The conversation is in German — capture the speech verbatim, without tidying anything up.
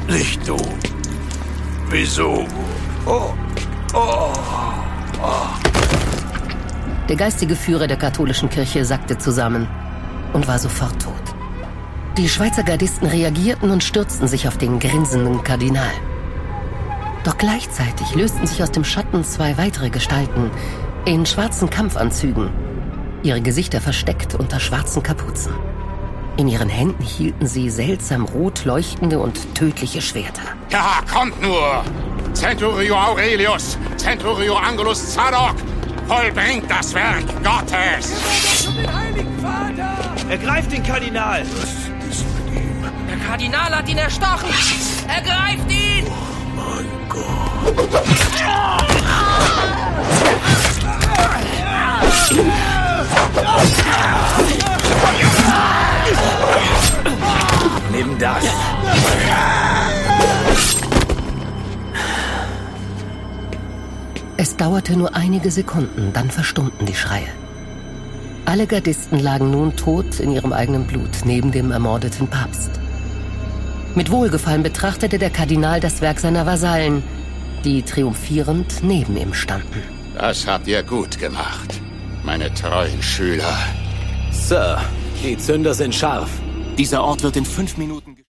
Nicht du. Wieso? Oh. Oh. Oh. Der geistige Führer der katholischen Kirche sackte zusammen und war sofort tot. Die Schweizer Gardisten reagierten und stürzten sich auf den grinsenden Kardinal. Doch gleichzeitig lösten sich aus dem Schatten zwei weitere Gestalten in schwarzen Kampfanzügen, ihre Gesichter versteckt unter schwarzen Kapuzen. In ihren Händen hielten sie seltsam rot leuchtende und tödliche Schwerter. Ja, kommt nur! Centurio Aurelius, Centurio Angulus Zadok, vollbringt das Werk Gottes! Um den Heiligen Vater! Ergreift den Kardinal! Was ist mit ihm? Der Kardinal hat ihn erstochen! Ergreift ihn! Oh mein Gott! Nimm das! Es dauerte nur einige Sekunden, dann verstummten die Schreie. Alle Gardisten lagen nun tot in ihrem eigenen Blut, neben dem ermordeten Papst. Mit Wohlgefallen betrachtete der Kardinal das Werk seiner Vasallen, die triumphierend neben ihm standen. Das habt ihr gut gemacht, meine treuen Schüler. Sir, die Zünder sind scharf. Dieser Ort wird in fünf Minuten...